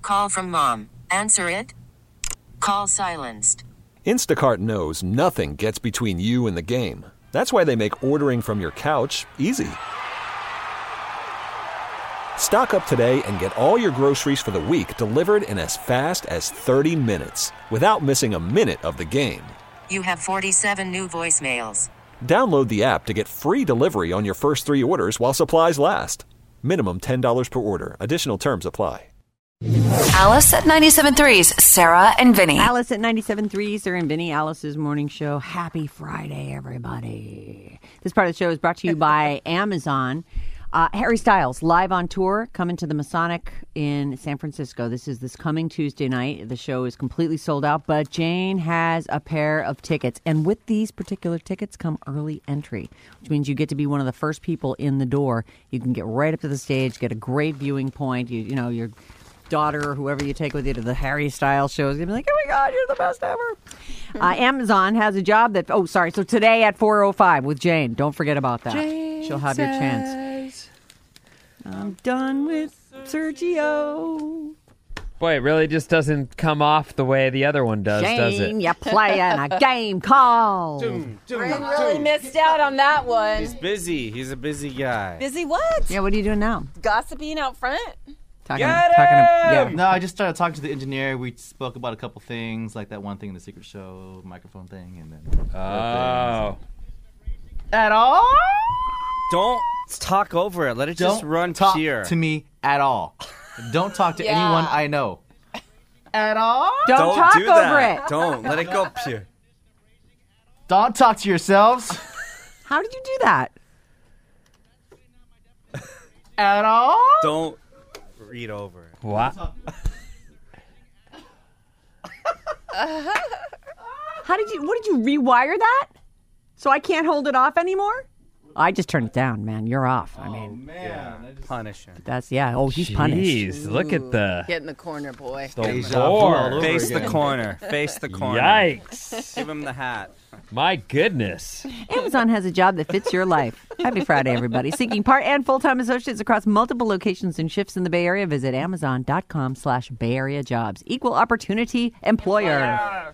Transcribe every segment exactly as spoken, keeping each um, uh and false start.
Call from mom. Answer it. Call silenced. Instacart knows nothing gets between you and the game. That's why they make ordering from your couch easy. Stock up today and get all your groceries for the week delivered in as fast as thirty minutes without missing a minute of the game. You have forty-seven new voicemails. Download the app to get free delivery on your first three orders while supplies last. Minimum ten dollars per order. Additional terms apply. Alice at ninety-seven point three's Sarah and Vinny. Alice at ninety-seven point three, Sarah and Vinny, Alice's morning show. Happy Friday, everybody. This part of the show is brought to you by Amazon. Uh, Harry Styles, live on tour, coming to the Masonic in San Francisco. This is this coming Tuesday night. The show is completely sold out, but Jane has a pair of tickets. And with these particular tickets come early entry, which means you get to be one of the first people in the door. You can get right up to the stage, get a great viewing point. You, you know, your daughter or whoever you take with you to the Harry Styles show is going to be like, oh my God, you're the best ever. Uh, Amazon has a job that, oh, sorry. So today at four oh five with Jane. Don't forget about that. Jane She'll have your chance. I'm done with Sergio. Boy, it really just doesn't come off the way the other one does, Jane, does it? you're playing a game called. Doom, doom, Bryn doom. really missed out on that one. He's busy. He's a busy guy. Busy what? Yeah, what are you doing now? Gossiping out front? Talking, Get talking to, him! yeah. No, I just started talking to the engineer. We spoke about a couple things, like that one thing in the secret show, microphone thing, and then. Oh. At all? Don't talk over it. Let it Don't just run talk pure. to me at all. Don't talk to Yeah. anyone I know. At all? Don't, Don't talk do over that. it. Don't. Let it go pure. Don't talk to yourselves. How did you do that? At all? Don't read over it. What? How did you, what did you rewire that? So I can't hold it off anymore? I just turned it down, man. You're off. I mean, Man. Punish him. that's, yeah. Oh, he's punished. Jeez, look at the, Get in the corner, boy. the Deja vu all roar. over Face the again. corner. Face the corner. Yikes. Give him the hat. My goodness. Amazon has a job that fits your life. Happy Friday, everybody. Seeking part and full-time associates across multiple locations and shifts in the Bay Area. Visit amazon.com slash Bay Area jobs. Equal opportunity employer.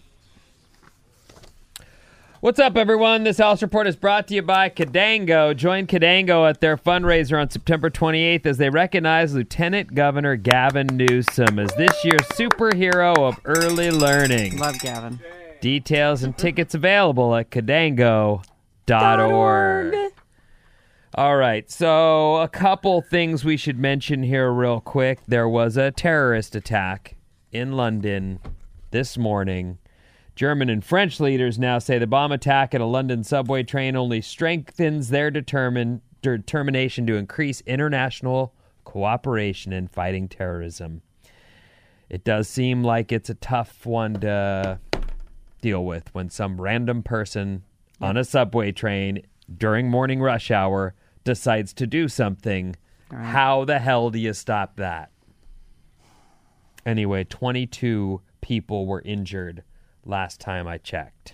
What's up, everyone? This House Report is brought to you by Cadango. Join Cadango at their fundraiser on September twenty-eighth as they recognize Lieutenant Governor Gavin Newsom as this year's superhero of early learning. Love Gavin. Details and tickets available at cadango dot org. All right, so a couple things we should mention here real quick. There was a terrorist attack in London this morning. German and French leaders now say the bomb attack at a London subway train only strengthens their determine, determination to increase international cooperation in fighting terrorism. It does seem like it's a tough one to deal with when some random person on a subway train during morning rush hour decides to do something. Right. How the hell do you stop that? Anyway, twenty-two people were injured last time I checked.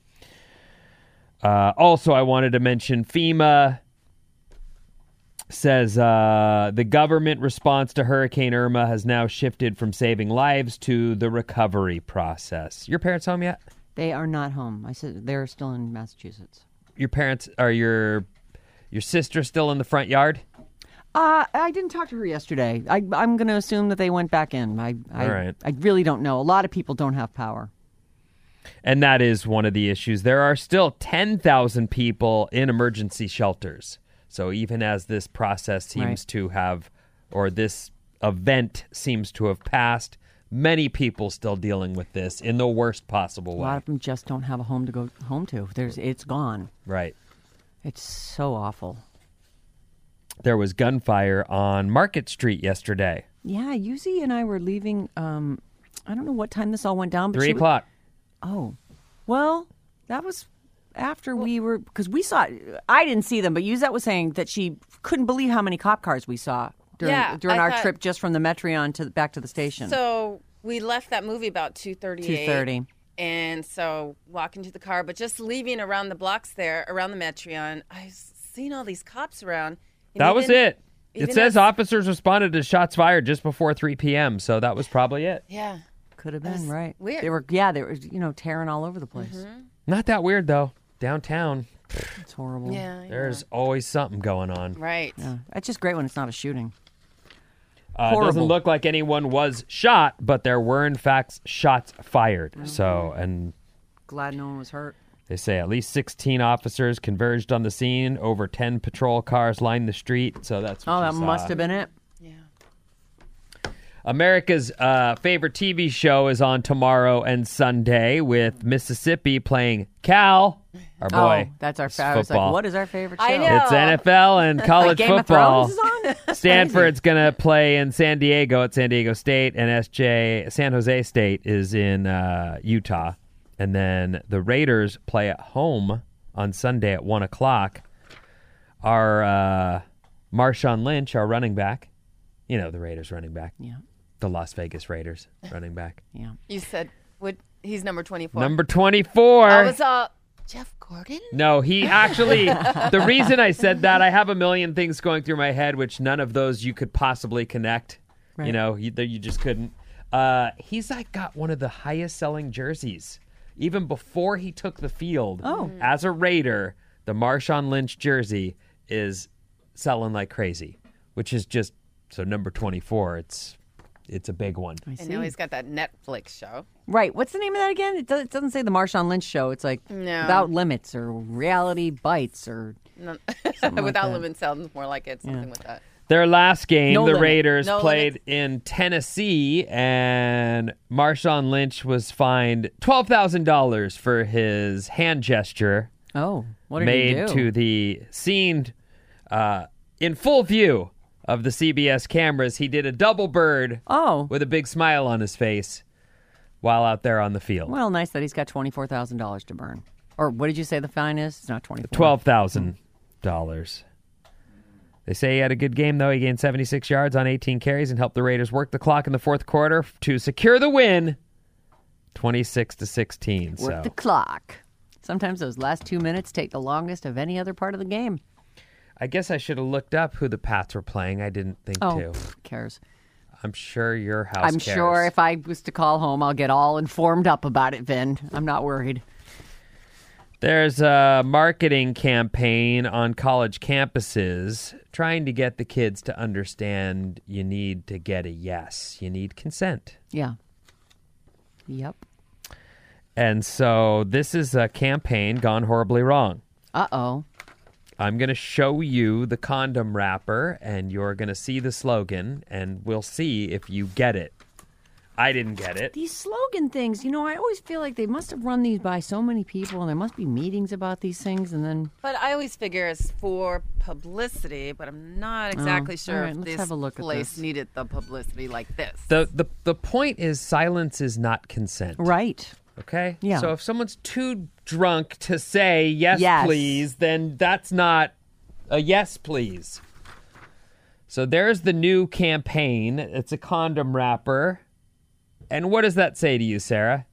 Uh, also, I wanted to mention FEMA says uh, the government response to Hurricane Irma has now shifted from saving lives to the recovery process. Your parents home yet? They are not home. I said they're still in Massachusetts. Your parents, are your your sister still in the front yard? Uh, I didn't talk to her yesterday. I, I'm going to assume that they went back in. I, I, All right. I really don't know. A lot of people don't have power. And that is one of the issues. There are still ten thousand people in emergency shelters. So even as this process seems Right. to have, or this event seems to have passed, many people still dealing with this in the worst possible A way. lot of them just don't have a home to go home to. There's, it's gone. Right. It's so awful. There was gunfire on Market Street yesterday. Yeah, Yuzi and I were leaving. Um, I don't know what time this all went down. But Three she was- o'clock. Oh, well, that was after we were, because we saw, I didn't see them, but Yuzette was saying that she couldn't believe how many cop cars we saw during, Yeah, during I our thought- trip just from the Metreon to back to the station. So we left that movie about two thirty-eight. two thirty. And so walking to the car, but just leaving around the blocks there, around the Metreon, I seen all these cops around. and That was even- it. It Even says if- officers responded to shots fired just before three p.m., so that was probably it. Yeah. Could have been, That's right. weird. They were, yeah, they were, you know, tearing all over the place. Mm-hmm. Not that weird, though. Downtown, It's horrible. Yeah. there's always something going on. Right. Yeah. It's just great when it's not a shooting. Uh, it doesn't Horrible. look like anyone was shot, but there were, in fact, shots fired. So, and Glad no one was hurt. they say at least sixteen officers converged on the scene. Over ten patrol cars lined the street. So that's what Oh, you that saw. must have been it. Yeah. America's uh, favorite T V show is on tomorrow and Sunday with Mississippi playing Cal, our boy. Oh, that's our It's favorite. football. Like, what is our favorite show? I know. It's N F L and college Game football. of Thrones is on? Stanford's going to play in San Diego at San Diego State, and S J San Jose State is in uh, Utah. And then the Raiders play at home on Sunday at one o'clock. Our uh, Marshawn Lynch, our running back, you know, the Raiders running back, Yeah, the Las Vegas Raiders running back. yeah. You said what? He's number twenty-four. Number twenty-four. I was uh, Jeff Gordon. No, he actually, the reason I said that, I have a million things going through my head, which none of those you could possibly connect. You Right. know, you, you just couldn't. Uh, he's like got one of the highest selling jerseys. Even before he took the field Oh. as a Raider, the Marshawn Lynch jersey is selling like crazy, which is just, so number twenty-four, it's it's a big one. I And see. now he's got that Netflix show. Right. What's the name of that again? It, does, it doesn't say the Marshawn Lynch show. It's like No. Without Limits or Reality Bites or No, like Without that. Limits sounds more like it. Something with that. Their last game, No the limit. Raiders No played limits. in Tennessee, and Marshawn Lynch was fined twelve thousand dollars for his hand gesture oh, what did made he do? to the scene uh, in full view of the C B S cameras. He did a double bird Oh, with a big smile on his face while out there on the field. well, nice that he's got twenty four thousand dollars to burn. Or what did you say the fine is? It's not twenty four. twelve thousand dollars. They say he had a good game, though. He gained seventy-six yards on eighteen carries and helped the Raiders work the clock in the fourth quarter to secure the win, twenty-six to sixteen. Work So the clock. Sometimes those last two minutes take the longest of any other part of the game. I guess I should have looked up who the Pats were playing. I didn't think Oh, to. pff, who cares? I'm sure your house I'm cares. sure if I was to call home, I'll get all informed up about it, Vin. I'm not worried. There's a marketing campaign on college campuses trying to get the kids to understand you need to get a yes. You need consent. Yeah. Yep. And so this is a campaign gone horribly wrong. Uh-oh. I'm going to show you the condom wrapper, and you're going to see the slogan, and we'll see if you get it. I didn't get it. These slogan things, you know, I always feel like they must have run these by so many people, and there must be meetings about these things, and then... But I always figure it's for publicity, but I'm not exactly Oh, sure all right, if let's this have a look at place this. needed the publicity like this. The, the, the point is silence is not consent. Right. Okay? Yeah. So if someone's too drunk to say yes, Yes. please, then that's not a yes, please. So there's the new campaign. It's a condom wrapper. And what does that say to you, Sarah?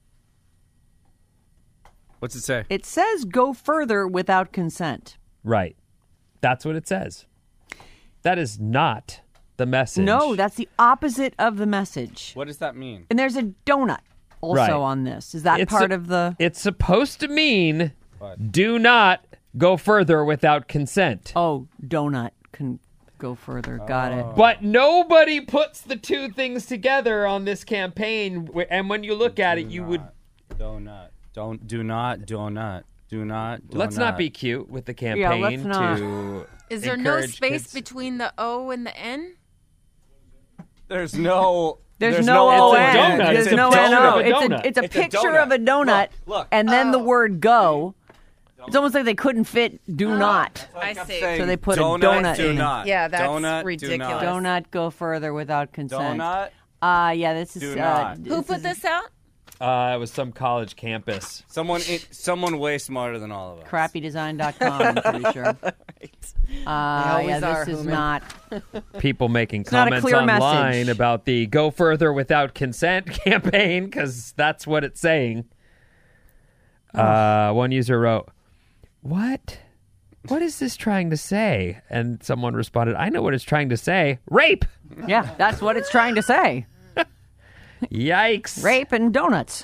What's it say? It says go further without consent. Right. That's what it says. That is not the message. No, that's the opposite of the message. What does that mean? And there's a donut also Right. on this. Is that It's part a- of the... It's supposed to mean What? do not go further without consent. Oh, donut can go further. Got it. But nobody puts the two things together on this campaign. wh- And when you look at it, you would. Donut. Don't. Do not. Do not. Do not. Do Let's not be cute with the campaign let's not. to. Is there no encourage space kids. between the O and the N? There's no. There's, no O It's a N. donut. There's It's a no picture N of O. a It's a donut. it's a It's a picture donut. of a donut, Look, look. and then the word go. It's almost like they couldn't fit do not. I see. So they put a donut, donut do in. not. Yeah, that's donut, ridiculous. Do Do not. not go further without consent. Donut. Uh, yeah, this is. Do uh, not. Who put this out? Uh, it was some college campus. Someone. Someone way smarter than all of us. crappy design dot com, I'm pretty sure. Uh, always yeah, are, this is Hooman. not. People making not a comments clear online message. about the "Go Further Without Consent" campaign because that's what it's saying. Uh, one user wrote, "What? what is this trying to say? And someone responded, I know what it's trying to say. Rape. Yeah, that's what it's trying to say. Yikes. Rape and donuts.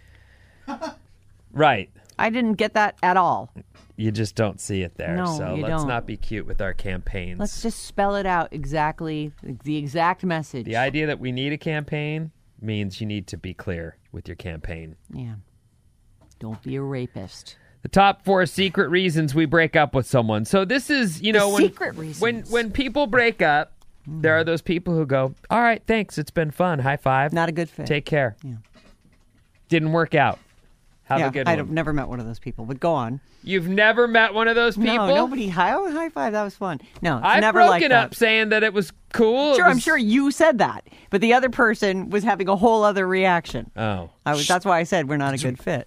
Right. I didn't get that at all. You just don't see it there. No, so you let's don't. not be cute with our campaigns. Let's just spell it out exactly, the exact message. The idea that we need a campaign means you need to be clear with your campaign. Yeah. Don't be a rapist. The top four secret reasons we break up with someone. So this is, you The know, when, secret reasons. when when people break up, mm. there are those people who go, all right, thanks, it's been fun. High five. Not a good fit. Take care. Yeah. Didn't work out. Have yeah, a good I've one. never met one of those people, but go on. You've never met one of those people? No, nobody. High, oh, high five. That was fun. No, it's I've never like broken that. up saying that it was cool. Sure, It was... I'm sure you said that, but the other person was having a whole other reaction. Oh. I was. That's why I said we're not a good fit.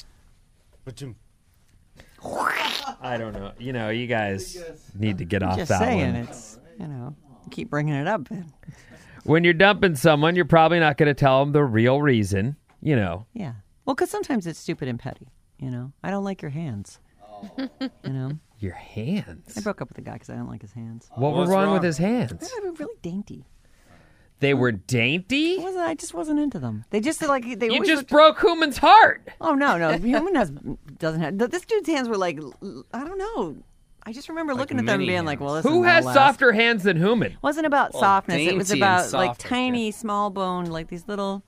I don't know. You know, you guys need to get off Just that saying, one. it's you know, keep bringing it up. When you're dumping someone, you're probably not going to tell them the real reason. You know. Yeah. Well, because sometimes it's stupid and petty. You know, I don't like your hands. You know, your hands. I broke up with a guy because I don't like his hands. What What's was wrong, wrong? with his hands? They were really dainty. They were dainty. I wasn't. I just wasn't into them. They just like they. You always just looked- broke Human's heart. Oh no, no. Human has doesn't have. This dude's hands were like I don't know. I just remember Like looking at them and mini being like, hands. "Well, this Who isn't has gonna last. softer hands than Human? It wasn't about Well, softness. It was dainty and about like softer, tiny, small bone, like these little.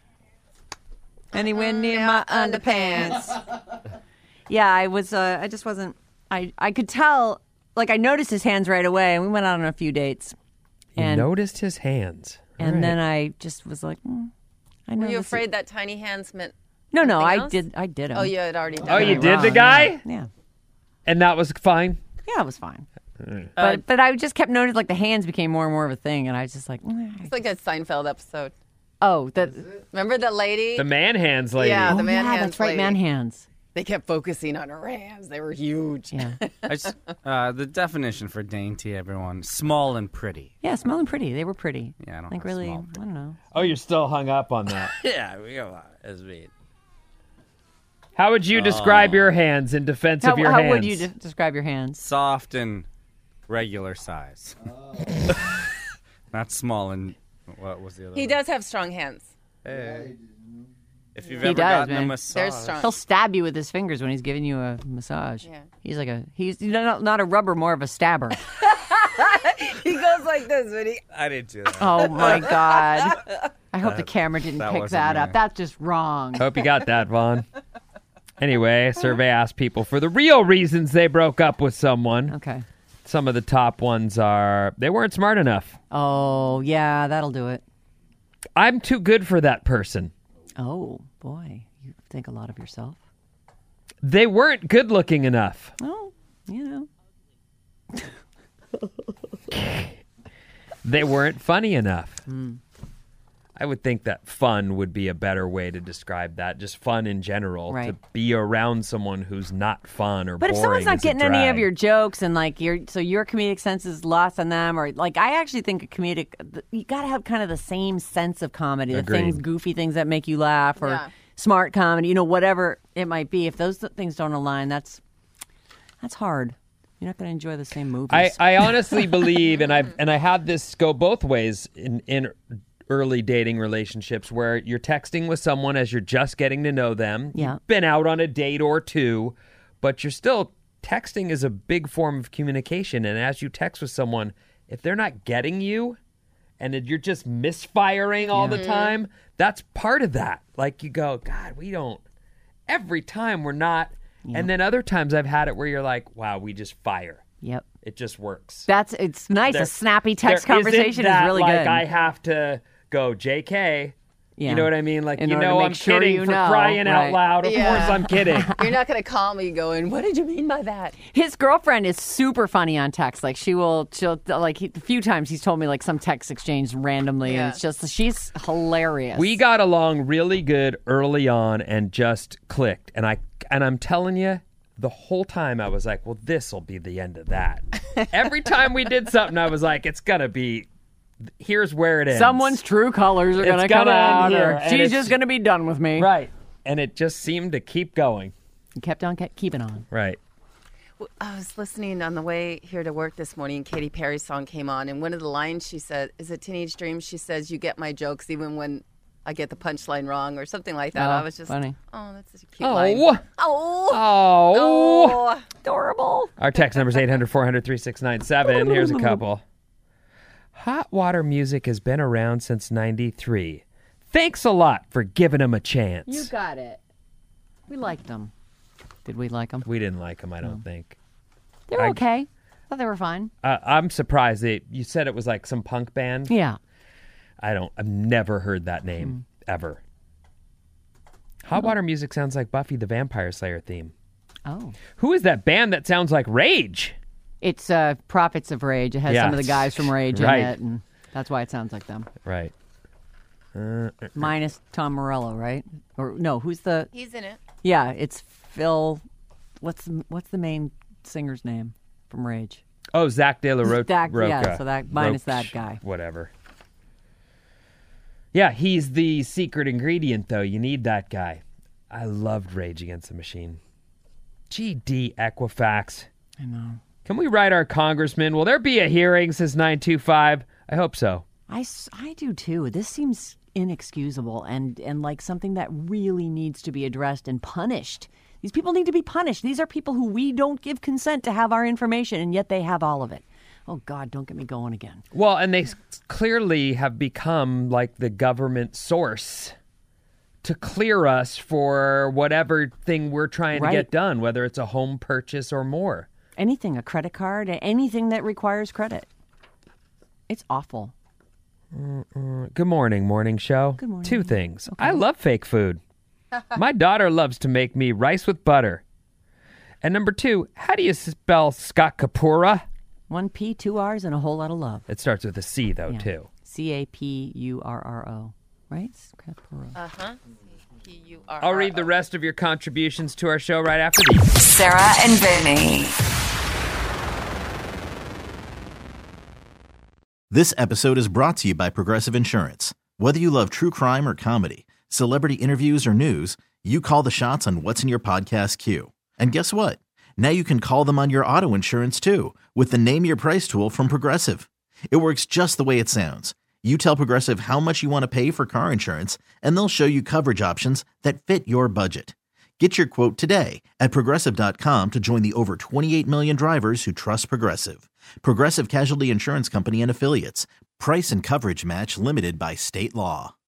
Anywhere near my underpants. Yeah, I was. Uh, I just wasn't. I I could tell. Like I noticed his hands right away, and we went out on a few dates. You And noticed his hands. and All then right. I just was like, mm, I know. Were you this is- afraid that tiny hands meant? No, no. something I else? did. I did him. Oh, you had already done Oh, it. you did the Wrong, guy? Yeah. yeah. And that was fine. Yeah, it was fine. But but I just kept noticing like the hands became more and more of a thing, and I was just like, mm. It's like a Seinfeld episode. oh, that. Remember that lady? The man hands lady. Yeah, Oh the man yeah, hands that's right, lady. man hands. They kept focusing on her hands. They were huge. Yeah, I just, uh, the definition for dainty, everyone, small and pretty. yeah, smelling pretty. They were pretty. Yeah, I don't like know, really. small. I don't know. Oh, you're still hung up on that. Yeah, we go as me. How would you describe your hands in defense How, of your how hands? would you de- describe your hands? Soft and regular size. Not small and what was the other? He one? does have strong hands. Hey. If you've He ever does, gotten man. a They're massage, strong. He'll stab you with his fingers when he's giving you a massage. Yeah. He's like a he's not, not a rubber, more of a stabber. He goes like this when he. I didn't do that. Oh my god! I hope the camera didn't that pick wasn't that me. up. That's just wrong. Hope you got that, Vaughn. Anyway, a survey asked people for the real reasons they broke up with someone. Okay. Some of the top ones are they weren't smart enough. Oh yeah, that'll do it. I'm too good for that person. Oh boy, you think a lot of yourself. They weren't good looking enough. Oh, you know. They weren't funny enough. I would think that fun would be a better way to describe that. Just fun in general. Right. To be around someone who's not fun or But if boring someone's not is a getting any of drag. your jokes and like your so your comedic sense is lost on them, or like I actually think a comedic you got to have kind of the same sense of comedy, the Agreed. things, goofy things that make you laugh, or Yeah. smart comedy, you know, whatever it might be. If those th- things don't align, that's that's hard. You're not going to enjoy the same movies. I, I honestly believe, and I and I have this go both ways in in early dating relationships, where you're texting with someone as you're just getting to know them. Yeah. You've been out on a date or two, but you're still texting is a big form of communication. And as you text with someone, if they're not getting you, and if you're just misfiring all the time, that's part of that. Like you go, God, we don't. Every time we're not. And then other times I've had it where you're like, wow, we just fire. Yep. It just works. That's it's nice. There- a snappy text there isn't conversation that, is really like, good. I have to go, J K. Yeah. You know what I mean? Like, In you order to know, make I'm sure kidding you for know, crying out right. loud. Of Yeah. course I'm kidding. You're not going to call me going, what did you mean by that? His girlfriend is super funny on text. Like she will, she'll like he, a few times he's told me like some text exchange randomly, Yeah. and it's just she's hilarious. We got along really good early on and just clicked. And I and I'm telling you, the whole time I was like, well, this will be the end of that. Every time we did something, I was like, it's gonna be. Here's where it ends. Someone's true colors are It's gonna, gonna come out, end here, or and she's it's- just gonna be done with me. right, and it just seemed to keep going. He kept on kept keeping on. Right. I was listening on the way here to work this morning. Katy Perry's song came on, and one of the lines she said, "Is it Teenage Dream?" She says, "You get my jokes even when I get the punchline wrong," or something like that. Oh, I was just funny. Oh, that's such a cute Oh. line. Oh. Oh, Oh. Adorable. Our text number is eight hundred, four hundred, thirty-six ninety-seven. Here's a couple. Hot water music has been around since ninety-three. Thanks a lot for giving them a chance. You got it. We liked them. Did we like them? We didn't like them, I don't think. They were I- okay. I thought they were fine. Uh, I'm surprised that you said it was like some punk band. Yeah. I don't. I've never heard that name ever. Hot water music sounds like Buffy the Vampire Slayer theme. Oh. Who is that band that sounds like Rage? It's uh, Prophets of Rage. It has Yeah. some of the guys from Rage Right. in it, and that's why it sounds like them. Right. Uh, uh, Minus Tom Morello, right? Or no, who's the? he's in it. Yeah, it's Phil. What's the, what's the main singer's name from Rage? oh, Zach De La Ro- Zach- Rocha. yeah, so that- minus Roach, that guy. Whatever. Yeah, he's the secret ingredient, though. You need that guy. I loved Rage Against the Machine. G D Equifax. I know. Can we write our congressman? Will there be a hearing, says nine two five? I hope so. I, s- I do too. This seems inexcusable and, and like something that really needs to be addressed and punished. These people need to be punished. These are people who we don't give consent to have our information, and yet they have all of it. Oh, God, don't get me going again. Well, and they s- clearly have become like the government source to clear us for whatever thing we're trying Right. to get done, whether it's a home purchase or more. Anything, a credit card, anything that requires credit. It's awful. Good morning, morning show. Good morning. Two things. I love fake food. My daughter loves to make me rice with butter. And number two, how do you spell Scott Kapura? One P, two R's, and a whole lot of love. It starts with a C, though, Yeah. too. C A P U R R O. Right? Capuro. Uh huh. P U R R O. I'll read the rest of your contributions to our show right after these. Sarah and Vinny. This episode is brought to you by Progressive Insurance. Whether you love true crime or comedy, celebrity interviews or news, you call the shots on what's in your podcast queue. And guess what? Now you can call them on your auto insurance too with the Name Your Price tool from Progressive. It works just the way it sounds. You tell Progressive how much you want to pay for car insurance, and they'll show you coverage options that fit your budget. Get your quote today at Progressive dot com to join the over twenty-eight million drivers who trust Progressive. Progressive Casualty Insurance Company and Affiliates. Price and coverage match limited by state law.